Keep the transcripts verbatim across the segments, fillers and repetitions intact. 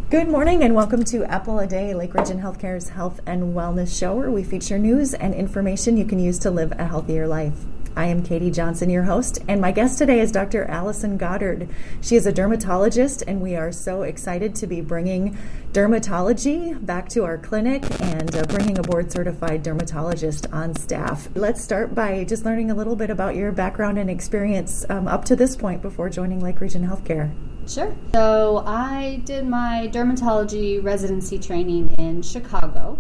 Good morning and welcome to Apple a Day, Lake Region Healthcare's health and wellness show, where we feature news and information you can use to live a healthier life. I am Katie Johnson, your host, and my guest today is Doctor Allison Goddard. She is a dermatologist, and we are so excited to be bringing dermatology back to our clinic and uh, bringing a board-certified dermatologist on staff. Let's start by just learning a little bit about your background and experience um, up to this point before joining Lake Region Healthcare. Sure. So I did my dermatology residency training in Chicago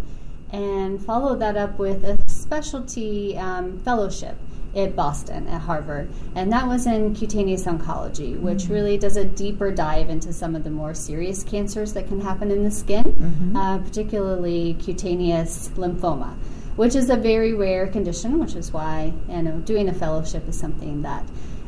and followed that up with a specialty um, fellowship at Boston at Harvard. And that was in cutaneous oncology, which mm-hmm. really does a deeper dive into some of the more serious cancers that can happen in the skin, mm-hmm. uh, particularly cutaneous lymphoma, which is a very rare condition, which is why you know doing a fellowship is something that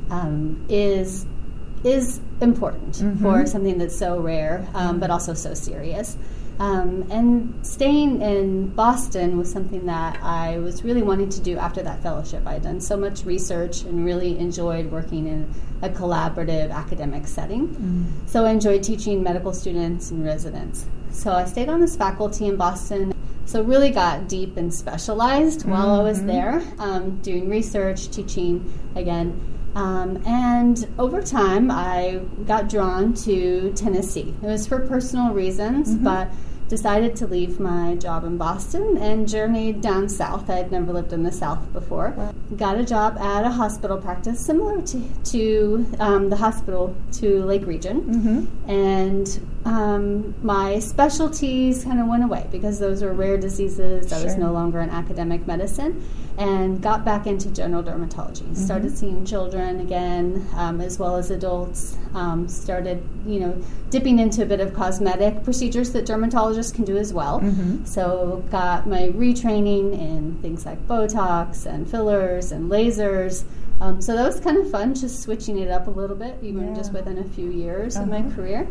um, is is important mm-hmm. for something that's so rare, um, but also so serious. Um, and staying in Boston was something that I was really wanting to do after that fellowship. I had done so much research and really enjoyed working in a collaborative academic setting. Mm. So I enjoyed teaching medical students and residents. So I stayed on this faculty in Boston. So really got deep and specialized while mm-hmm. I was there, um, doing research, teaching again. Um, and over time, I got drawn to Tennessee. It was for personal reasons, mm-hmm. but decided to leave my job in Boston and journeyed down south. I had never lived in the South before. Wow. Got a job at a hospital practice similar to, to um, the hospital to Lake Region. Mm-hmm. And um, my specialties kind of went away because those were rare diseases. Sure. I was no longer in academic medicine. And got back into general dermatology. Mm-hmm. Started seeing children again, um, as well as adults. Um, started, you know, dipping into a bit of cosmetic procedures that dermatologists can do as well. Mm-hmm. So got my retraining in things like Botox and fillers and lasers. Um, so that was kind of fun, just switching it up a little bit, even yeah. just within a few years uh-huh. of my career.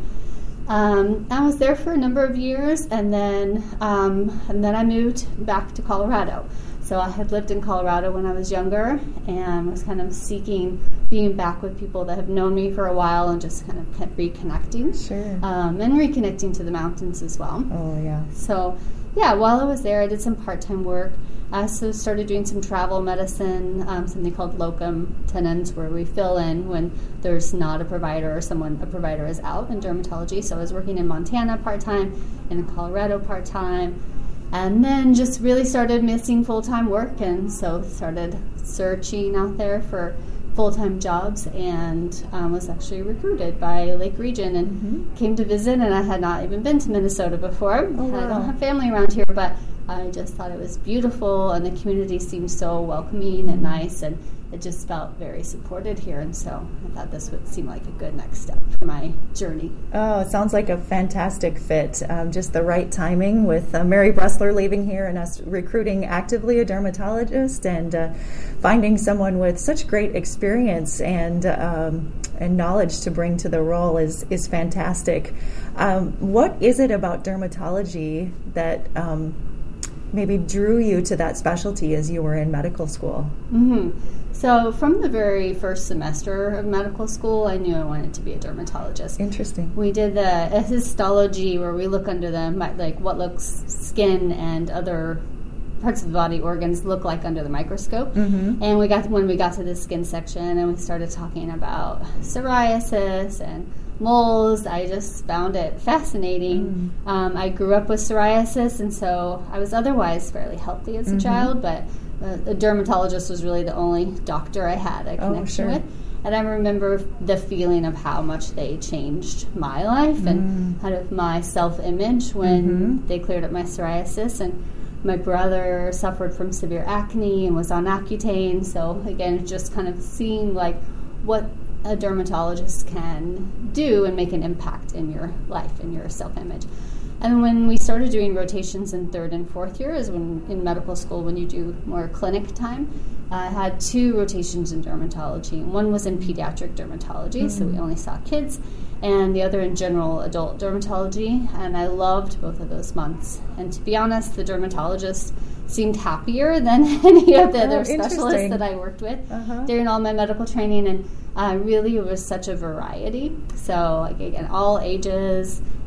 Um, I was there for a number of years, and then um, and then I moved back to Colorado. So I had lived in Colorado when I was younger and was kind of seeking being back with people that have known me for a while and just kind of kept reconnecting. Sure. Um, and reconnecting to the mountains as well. Oh, yeah. So, yeah, while I was there, I did some part-time work. I also started doing some travel medicine, um, something called locum tenens, where we fill in when there's not a provider or someone, a provider is out in dermatology. So I was working in Montana part-time and in Colorado part-time. And then just really started missing full-time work, and so started searching out there for full-time jobs, and um, was actually recruited by Lake Region and mm-hmm. came to visit, and I had not even been to Minnesota before. Oh, wow. I don't have family around here, but I just thought it was beautiful, and the community seemed so welcoming and nice, and it just felt very supported here, and so I thought this would seem like a good next step for my journey. Oh, it sounds like a fantastic fit. Um, just the right timing with uh, Mary Bressler leaving here and us recruiting actively a dermatologist and uh, finding someone with such great experience and um, and knowledge to bring to the role is, is fantastic. Um, what is it about dermatology that um, maybe drew you to that specialty as you were in medical school? Mm-hmm. So from the very first semester of medical school, I knew I wanted to be a dermatologist. Interesting. We did the a histology where we look under the, like what looks skin and other parts of the body organs look like under the microscope. Mm-hmm. And we got when we got to the skin section and we started talking about psoriasis and moles, I just found it fascinating. Mm. Um, I grew up with psoriasis, and so I was otherwise fairly healthy as a mm-hmm. child, but uh, a dermatologist was really the only doctor I had a connection oh, sure. with. And I remember the feeling of how much they changed my life mm. and kind of my self-image when mm-hmm. they cleared up my psoriasis. And my brother suffered from severe acne and was on Accutane, so again, just kind of seeing like what a dermatologist can do and make an impact in your life and your self-image. And when we started doing rotations in third and fourth year is when in medical school when you do more clinic time, I had two rotations in dermatology. One was in pediatric dermatology, mm-hmm. so we only saw kids, and the other in general adult dermatology, and I loved both of those months. And to be honest, the dermatologist seemed happier than any of the oh, other specialists that I worked with uh-huh. during all my medical training, and uh, really it was such a variety. So like, again, all ages,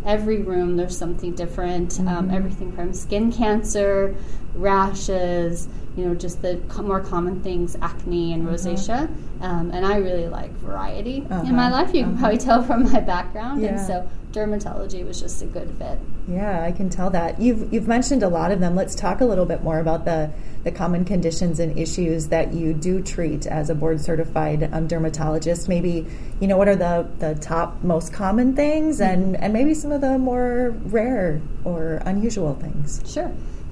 every room there's something different, Mm-hmm. um, everything from skin cancer, rashes, you know, just the co- more common things, acne and Uh-huh. rosacea. Um, and I really like variety Uh-huh. in my life. You can Uh-huh. probably tell from my background. Yeah. And so dermatology was just a good fit. Yeah, I can tell that. You've you've mentioned a lot of them. Let's talk a little bit more about the, the common conditions and issues that you do treat as a board certified um, dermatologist. Maybe, you know, what are the, the top most common things and, and maybe some of the more rare or unusual things. Sure.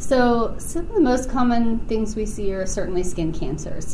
So some of the most common things we see are certainly skin cancers.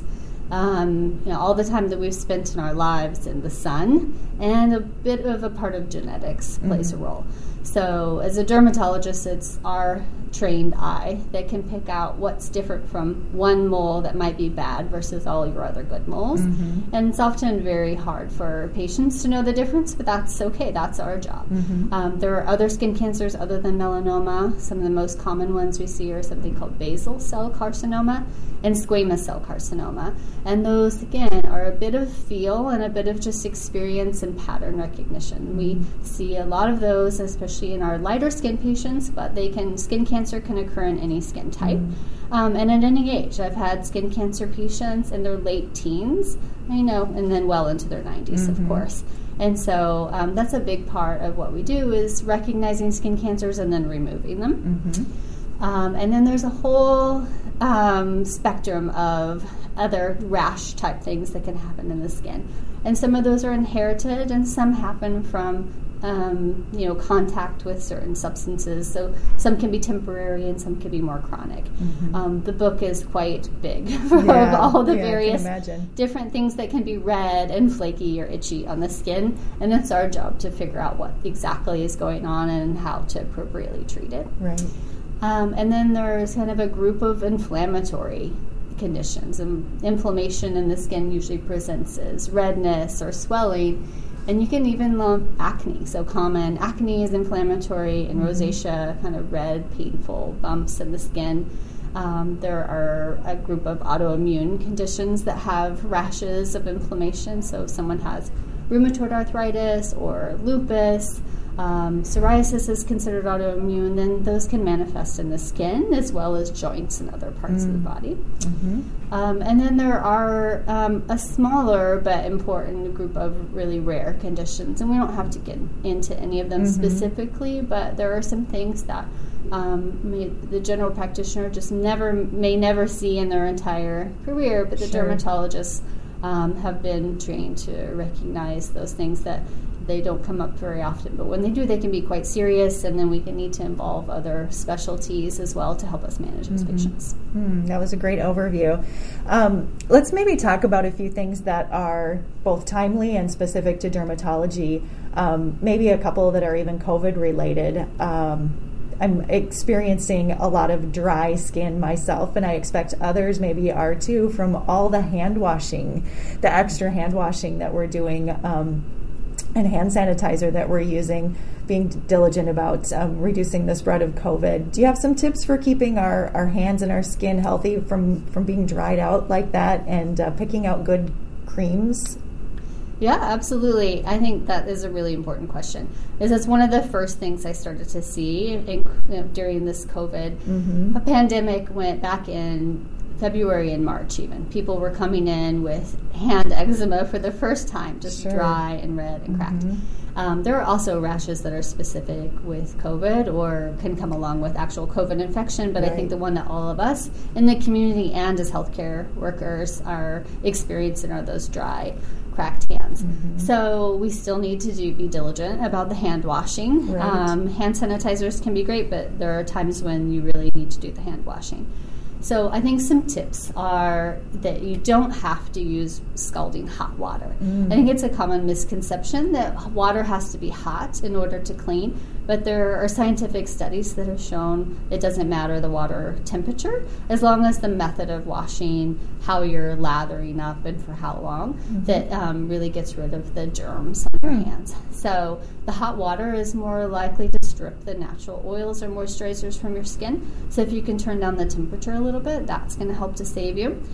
Um, you know, all the time that we've spent in our lives in the sun, and a bit of a part of genetics plays Mm-hmm. a role. So as a dermatologist, it's our trained eye that can pick out what's different from one mole that might be bad versus all your other good moles. Mm-hmm. And it's often very hard for patients to know the difference, but that's okay. That's our job. Mm-hmm. Um, there are other skin cancers other than melanoma. Some of the most common ones we see are something called basal cell carcinoma and squamous cell carcinoma. And those, again, are a bit of feel and a bit of just experience and pattern recognition. We see a lot of those, especially in our lighter skin patients, but they can skin cancer can occur in any skin type. Mm-hmm. Um, and at any age. I've had skin cancer patients in their late teens, I know, and then well into their nineties, Mm-hmm. of course. And so um, that's a big part of what we do is recognizing skin cancers and then removing them. Mm-hmm. Um, and then there's a whole um, spectrum of other rash type things that can happen in the skin. And some of those are inherited and some happen from um, you know, contact with certain substances. So some can be temporary and some can be more chronic. Mm-hmm. Um, the book is quite big for Yeah, all the yeah, I can various imagine. different things that can be red and flaky or itchy on the skin. And it's our job to figure out what exactly is going on and how to appropriately treat it. Right. Um, and then there's kind of a group of inflammatory conditions. And inflammation in the skin usually presents as redness or swelling. And you can even lump acne. So common acne is inflammatory, and Mm-hmm. rosacea, kind of red, painful bumps in the skin. Um, there are a group of autoimmune conditions that have rashes of inflammation. So if someone has rheumatoid arthritis or lupus, um, psoriasis is considered autoimmune, then those can manifest in the skin as well as joints and other parts Mm. of the body. Mm-hmm. Um, and then there are um, a smaller but important group of really rare conditions, and we don't have to get into any of them Mhm. specifically, but there are some things that um, may, the general practitioner just never may never see in their entire career, but the Sure. dermatologists um, have been trained to recognize those things that they don't come up very often, but when they do, they can be quite serious, and then we can need to involve other specialties as well to help us manage those Mhm. patients. Hmm, that was a great overview. Um, let's maybe talk about a few things that are both timely and specific to dermatology. Um, maybe a couple that are even COVID related. Um, I'm experiencing a lot of dry skin myself, and I expect others maybe are too, from all the hand washing, the extra hand washing that we're doing, um, and hand sanitizer that we're using, being diligent about um, reducing the spread of COVID. Do you have some tips for keeping our, our hands and our skin healthy from, from being dried out like that, and uh, picking out good creams? Yeah, absolutely. I think that is a really important question. Is it's one of the first things I started to see in, you know, during this COVID Mm-hmm. a pandemic. Went back in February and March even. People were coming in with hand eczema for the first time, just Sure. dry and red and cracked. Mhm. Um, there are also rashes that are specific with COVID or can come along with actual COVID infection, but I think Right. the one that all of us in the community and as healthcare workers are experiencing are those dry, cracked hands. Mhm. So we still need to do, be diligent about the hand washing. Right. Um, hand sanitizers can be great, but there are times when you really need to do the hand washing. So I think some tips are that you don't have to use scalding hot water. Mm. I think it's a common misconception that water has to be hot in order to clean, but there are scientific studies that have shown it doesn't matter the water temperature as long as the method of washing, how you're lathering up and for how long, Mm-hmm. that um, really gets rid of the germs on your Mm. hands. So the hot water is more likely to strip the natural oils or moisturizers from your skin. So if you can turn down the temperature a little bit, that's going to help to save you.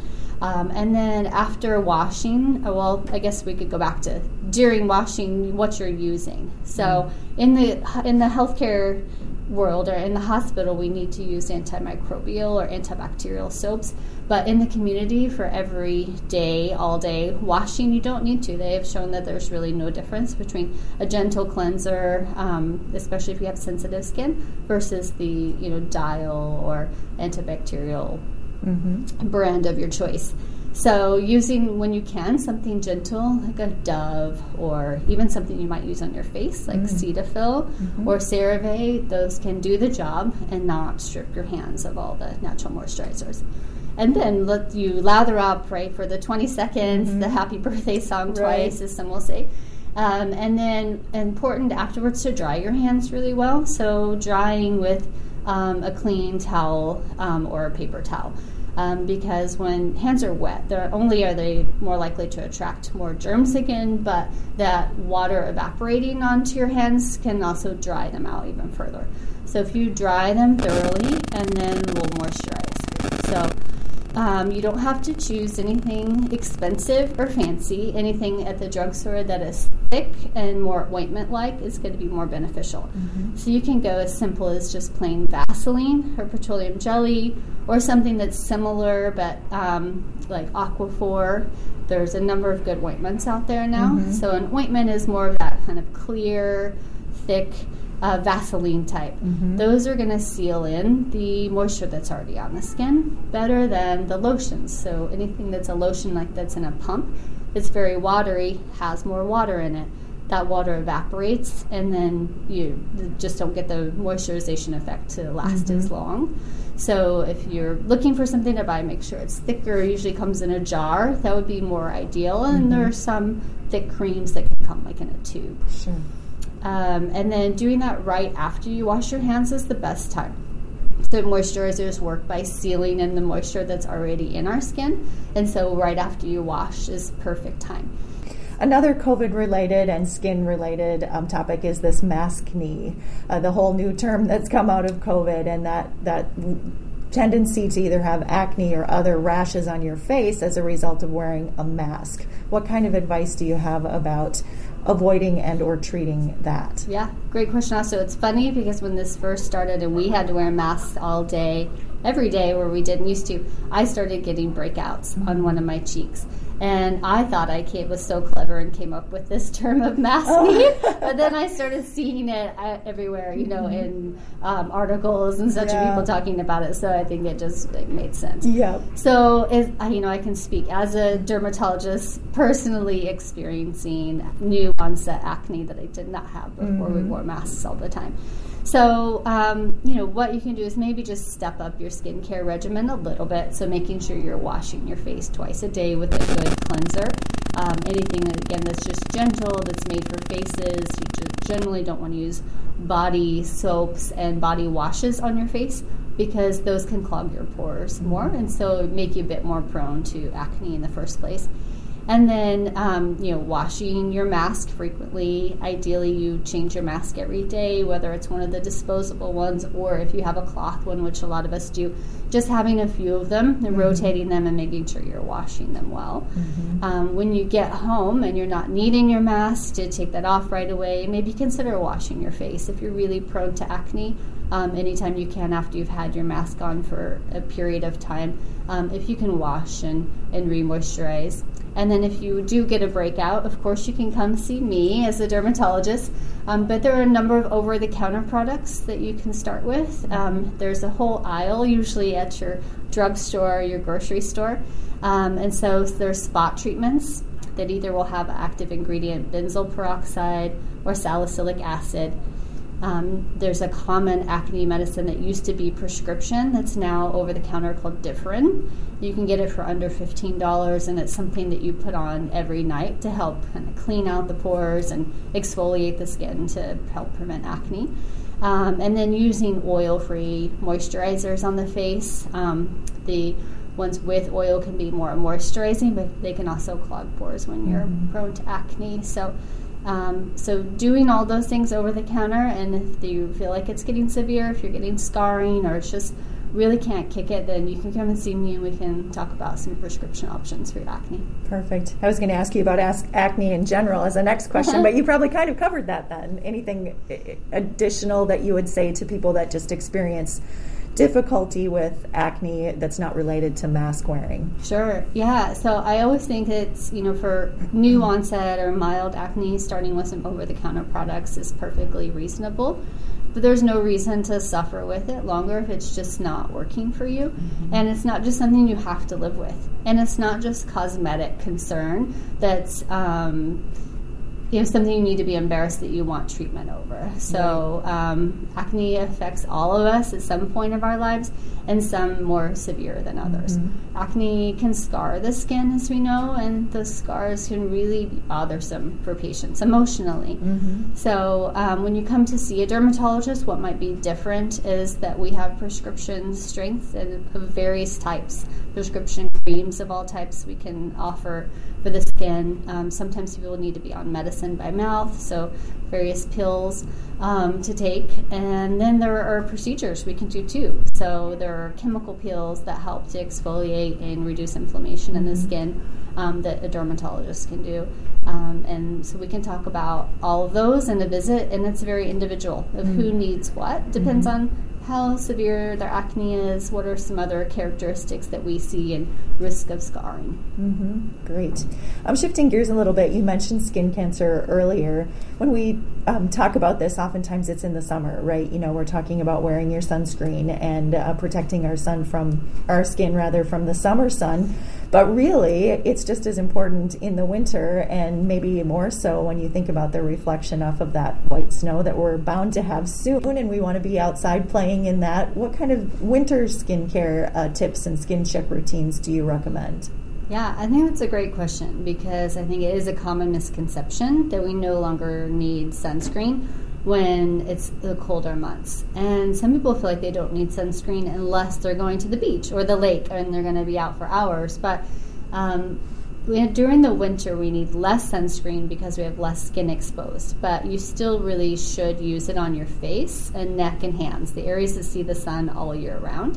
Um, and then after washing, uh, well, I guess we could go back to during washing what you're using. So mm-hmm. in the in the healthcare world or in the hospital, we need to use antimicrobial or antibacterial soaps. But in the community, for every day, all day washing, you don't need to. They have shown that there's really no difference between a gentle cleanser, um, especially if you have sensitive skin, versus the you know Dial or antibacterial mm-hmm. brand of your choice. So using, when you can, something gentle like a Dove, or even something you might use on your face like mm-hmm. Cetaphil mm-hmm. or CeraVe, those can do the job and not strip your hands of all the natural moisturizers. And then let you lather up, right, for the twenty seconds, mm-hmm. the happy birthday song right. twice, as some will say. Um, and then important afterwards to dry your hands really well. So drying with um, a clean towel um, or a paper towel. Um, because when hands are wet, not only are they more likely to attract more germs again, but that water evaporating onto your hands can also dry them out even further. So if you dry them thoroughly, and then we'll moisturize. So um, you don't have to choose anything expensive or fancy. Anything at the drugstore that is thick and more ointment-like is going to be more beneficial. Mm-hmm. So you can go as simple as just plain Vaseline or petroleum jelly, or something that's similar, but um, like Aquaphor. There's a number of good ointments out there now. Mm-hmm. So an ointment is more of that kind of clear, thick uh, Vaseline type. Mm-hmm. Those are going to seal in the moisture that's already on the skin better than the lotions. So anything that's a lotion like that's in a pump, it's very watery, has more water in it. That water evaporates, and then you just don't get the moisturization effect to last mm-hmm. as long. So if you're looking for something to buy, make sure it's thicker. It usually comes in a jar. That would be more ideal. And mm-hmm. there are some thick creams that can come like in a tube. Sure. Um, and then doing that right after you wash your hands is the best time. So moisturizers work by sealing in the moisture that's already in our skin. And so right after you wash is perfect time. Another COVID-related and skin-related um, topic is this maskne, uh, the whole new term that's come out of COVID, and that, that tendency to either have acne or other rashes on your face as a result of wearing a mask. What kind of advice do you have about avoiding and or treating that? Yeah, great question also. It's funny because when this first started and we had to wear masks all day, every day where we didn't used to, I started getting breakouts mm-hmm. on one of my cheeks. And I thought I came, was so clever and came up with this term of maskne, oh. but then I started seeing it everywhere, you know, in um, articles and such, yeah. people talking about it. So I think it just like, made sense. Yeah. So, it, you know, I can speak as a dermatologist personally experiencing new onset acne that I did not have before mm-hmm. we wore masks all the time. So, um, you know, what you can do is maybe just step up your skincare regimen a little bit. So making sure you're washing your face twice a day with a good cleanser. Um, anything, that, again, that's just gentle, that's made for faces. You just generally don't want to use body soaps and body washes on your face because those can clog your pores more and so make you a bit more prone to acne in the first place. And then, um, you know, washing your mask frequently. Ideally, you change your mask every day, whether it's one of the disposable ones or if you have a cloth one, which a lot of us do, just having a few of them and mm-hmm. rotating them and making sure you're washing them well. Mm-hmm. Um, when you get home and you're not needing your mask, to take that off right away, maybe consider washing your face if you're really prone to acne. Um, anytime you can after you've had your mask on for a period of time, um, if you can wash and, and re-moisturize. And then if you do get a breakout, of course you can come see me as a dermatologist. Um, but there are a number of over-the-counter products that you can start with. Um, there's a whole aisle usually at your drugstore or your grocery store. Um, and so there's spot treatments that either will have active ingredient benzoyl peroxide or salicylic acid. Um, there's a common acne medicine that used to be prescription that's now over-the-counter called Differin. You can get it for under fifteen dollars, and it's something that you put on every night to help kind of clean out the pores and exfoliate the skin to help prevent acne. Um, and then using oil-free moisturizers on the face. Um, the ones with oil can be more moisturizing, but they can also clog pores when you're mm-hmm. prone to acne. So Um, so doing all those things over the counter, and if you feel like it's getting severe, if you're getting scarring or it's just really can't kick it, then you can come and see me and we can talk about some prescription options for your acne. Perfect. I was going to ask you about ask acne in general as a next question, but you probably kind of covered that then. Anything additional that you would say to people that just experience difficulty with acne that's not related to mask wearing? Sure. Yeah. So I always think it's, you know, for new onset or mild acne, starting with some over-the-counter products is perfectly reasonable. But there's no reason to suffer with it longer if it's just not working for you. Mm-hmm. And it's not just something you have to live with. And it's not just cosmetic concern that's um, you know, something you need to be embarrassed that you want treatment over. So um, acne affects all of us at some point of our lives, and some more severe than others. Mm-hmm. Acne can scar the skin, as we know, and the scars can really be bothersome for patients emotionally. Mm-hmm. So um, when you come to see a dermatologist, what might be different is that we have prescription strengths of various types, prescription creams of all types we can offer for the skin. Um, sometimes people need to be on medicine by mouth, so various pills um, to take. And then there are procedures we can do too. So there are chemical peels that help to exfoliate and reduce inflammation mm-hmm. in the skin um, that a dermatologist can do. Um, and so we can talk about all of those in a visit, and it's very individual of mm-hmm. who needs what. Depends mm-hmm. on how severe their acne is, what are some other characteristics that we see, and risk of scarring. Mm-hmm. Great. I'm shifting gears a little bit. You mentioned skin cancer earlier. When we um, talk about this, oftentimes it's in the summer, right? You know, we're talking about wearing your sunscreen and uh, protecting our sun from our skin rather from the summer sun. But really, it's just as important in the winter, and maybe more so when you think about the reflection off of that white snow that we're bound to have soon, and we want to be outside playing in that. What kind of winter skincare uh, tips and skin check routines do you recommend? Yeah, I think that's a great question, because I think it is a common misconception that we no longer need sunscreen when it's the colder months. And some people feel like they don't need sunscreen unless they're going to the beach or the lake and they're going to be out for hours. But um, we, during the winter, we need less sunscreen because we have less skin exposed. But you still really should use it on your face and neck and hands, the areas that see the sun all year round.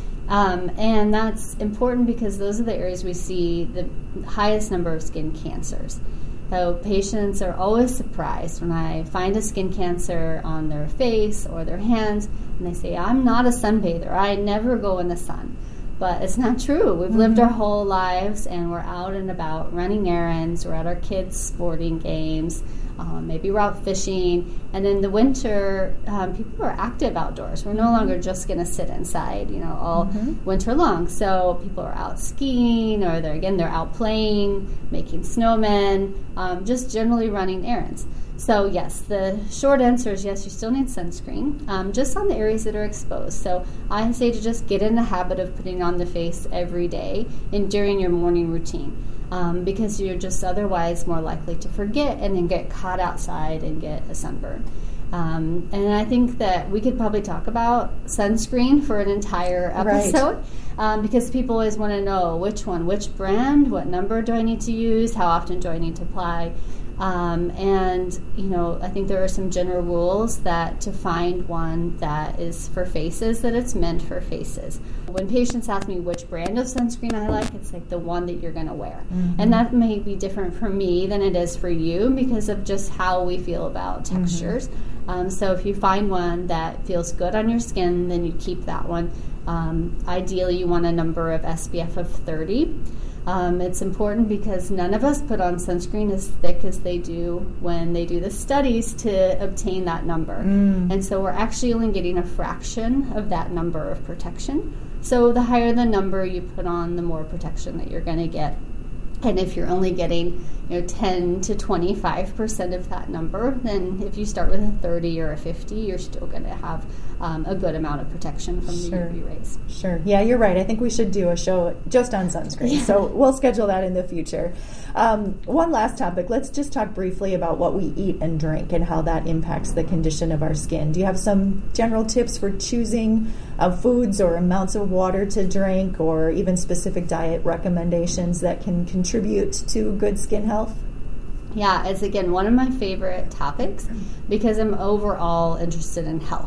Um, and that's important because those are the areas we see the highest number of skin cancers. So patients are always surprised when I find a skin cancer on their face or their hands, and they say, I'm not a sunbather. I never go in the sun. But it's not true. We've mm-hmm. lived our whole lives, and we're out and about running errands. We're at our kids' sporting games. Um, maybe we're out fishing. And in the winter, um, people are active outdoors. We're no longer just going to sit inside, you know, all mm-hmm. winter long. So people are out skiing, or they're again they're out playing, making snowmen, um, just generally running errands. So yes, the short answer is yes, you still need sunscreen, um, just on the areas that are exposed. So I say to just get in the habit of putting it on the face every day and during your morning routine, um, because you're just otherwise more likely to forget and then get caught outside and get a sunburn. Um, and I think that we could probably talk about sunscreen for an entire episode, right. um, because people always want to know which one, which brand, what number do I need to use, how often do I need to apply. Um, and, you know, I think there are some general rules that to find one that is for faces, that it's meant for faces. When patients ask me which brand of sunscreen I like, it's like the one that you're going to wear. Mm-hmm. And that may be different for me than it is for you because of just how we feel about textures. Mm-hmm. Um, so if you find one that feels good on your skin, then you keep that one. Um, ideally, you want a number of S P F of thirty. Um, it's important because none of us put on sunscreen as thick as they do when they do the studies to obtain that number. Mm. And so we're actually only getting a fraction of that number of protection. So the higher the number you put on, the more protection that you're going to get. And if you're only getting, you know, ten to twenty-five percent of that number, then if you start with a thirty or a fifty, you're still going to have um, a good amount of protection from sure. the U V rays. Sure. Yeah, you're right. I think we should do a show just on sunscreen. Yeah. So we'll schedule that in the future. Um, one last topic. Let's just talk briefly about what we eat and drink and how that impacts the condition of our skin. Do you have some general tips for choosing uh, foods or amounts of water to drink, or even specific diet recommendations that can contribute to good skin health? Yeah, it's again one of my favorite topics because I'm overall interested in health.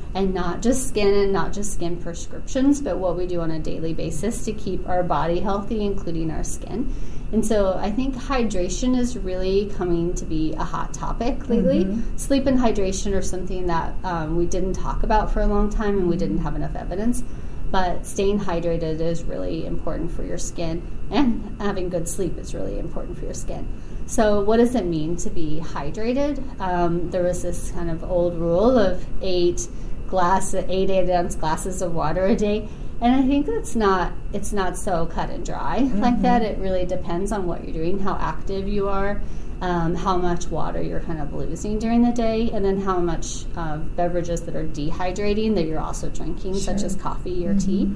and not just skin and not just skin prescriptions, but what we do on a daily basis to keep our body healthy, including our skin. And so I think hydration is really coming to be a hot topic lately. Mm-hmm. Sleep and hydration are something that um, we didn't talk about for a long time, and we didn't have enough evidence. But staying hydrated is really important for your skin, and having good sleep is really important for your skin. So what does it mean to be hydrated? Um, there was this kind of old rule of eight glass, eight eight ounce glasses of water a day. And I think it's not it's not so cut and dry mm-hmm. like that. It really depends on what you're doing, how active you are, um, how much water you're kind of losing during the day, and then how much uh, beverages that are dehydrating that you're also drinking, sure. such as coffee or mm-hmm. tea.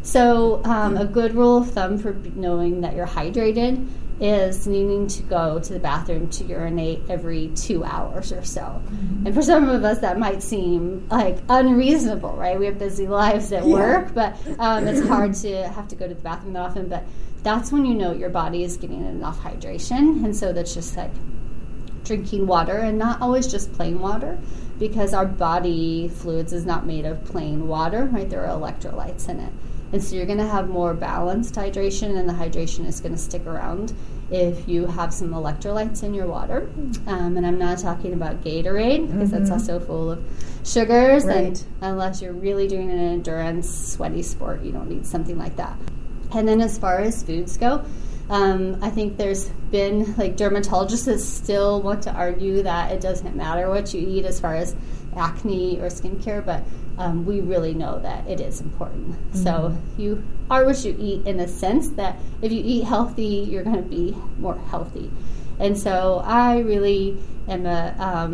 So um, a good rule of thumb for knowing that you're hydrated is needing to go to the bathroom to urinate every two hours or so. Mm-hmm. And for some of us, that might seem like unreasonable, right? We have busy lives at yeah. work, but um, it's hard to have to go to the bathroom that often. But that's when you know your body is getting enough hydration. And so that's just like drinking water, and not always just plain water, because our body fluids is not made of plain water, right? There are electrolytes in it. And so you're going to have more balanced hydration, and the hydration is going to stick around if you have some electrolytes in your water. Um, and I'm not talking about Gatorade, because mm-hmm. that's also full of sugars. Right. And unless you're really doing an endurance, sweaty sport, you don't need something like that. And then as far as foods go, um, I think there's been, like, dermatologists that still want to argue that it doesn't matter what you eat as far as acne or skincare, but um, we really know that it is important. Mm-hmm. So you are what you eat, in a sense that if you eat healthy, you're going to be more healthy. And so I really am a,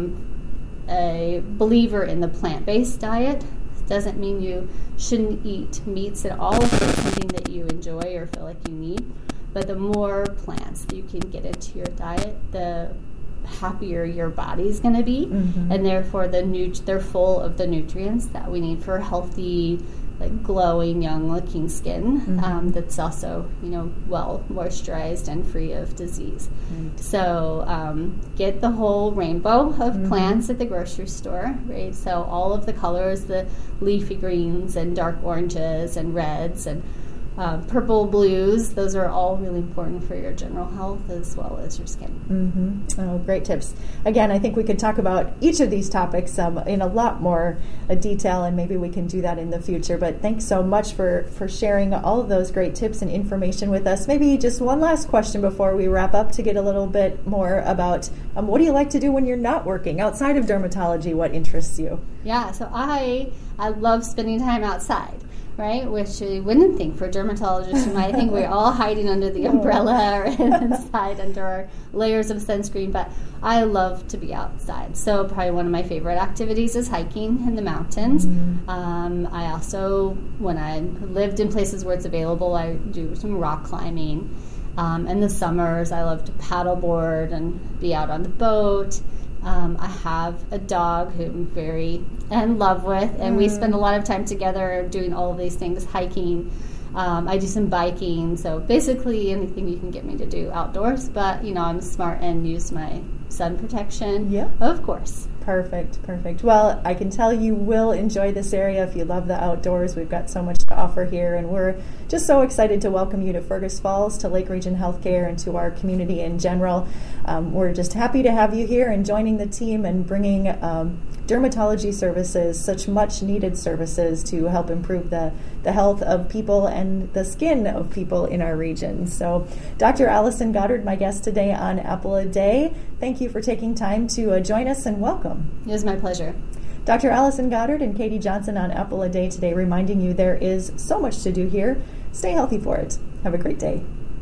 um, a believer in the plant-based diet. Doesn't mean you shouldn't eat meats at all if it's something that you enjoy or feel like you need. But the more plants that you can get into your diet, the happier your body's going to be, mm-hmm. and therefore the nut- they're full of the nutrients that we need for healthy, like glowing, young-looking skin mm-hmm. um, that's also, you know, well moisturized and free of disease. Right. So um, get the whole rainbow of mm-hmm. plants at the grocery store, right? So all of the colors, the leafy greens and dark oranges and reds and Uh, purple, blues, those are all really important for your general health as well as your skin. Mm-hmm. Oh, great tips. Again, I think we could talk about each of these topics um, in a lot more uh, detail, and maybe we can do that in the future. But thanks so much for, for sharing all of those great tips and information with us. Maybe just one last question before we wrap up to get a little bit more about um, what do you like to do when you're not working outside of dermatology? What interests you? Yeah, so I I love spending time outside. Right, which you wouldn't think for dermatologists. You might think we're all hiding under the umbrella or inside under our layers of sunscreen, but I love to be outside. So probably one of my favorite activities is hiking in the mountains. Mm-hmm. Um, I also, when I lived in places where it's available, I do some rock climbing. Um, in the summers, I love to paddleboard and be out on the boat. Um, I have a dog who I'm very in love with, and mm. we spend a lot of time together doing all of these things, hiking. Um, I do some biking, so basically anything you can get me to do outdoors. But, you know, I'm smart and use my sun protection, yeah, of course. Perfect, perfect. Well, I can tell you will enjoy this area if you love the outdoors. We've got so much to offer here, and we're just so excited to welcome you to Fergus Falls, to Lake Region Healthcare, and to our community in general. Um, we're just happy to have you here and joining the team and bringing um, dermatology services, such much needed services to help improve the, the health of people and the skin of people in our region. So Doctor Allison Goddard, my guest today on Apple a Day, thank you for taking time to uh, join us, and welcome. It was my pleasure. Doctor Allison Goddard and Katie Johnson on Apple a Day today, reminding you there is so much to do here. Stay healthy for it. Have a great day.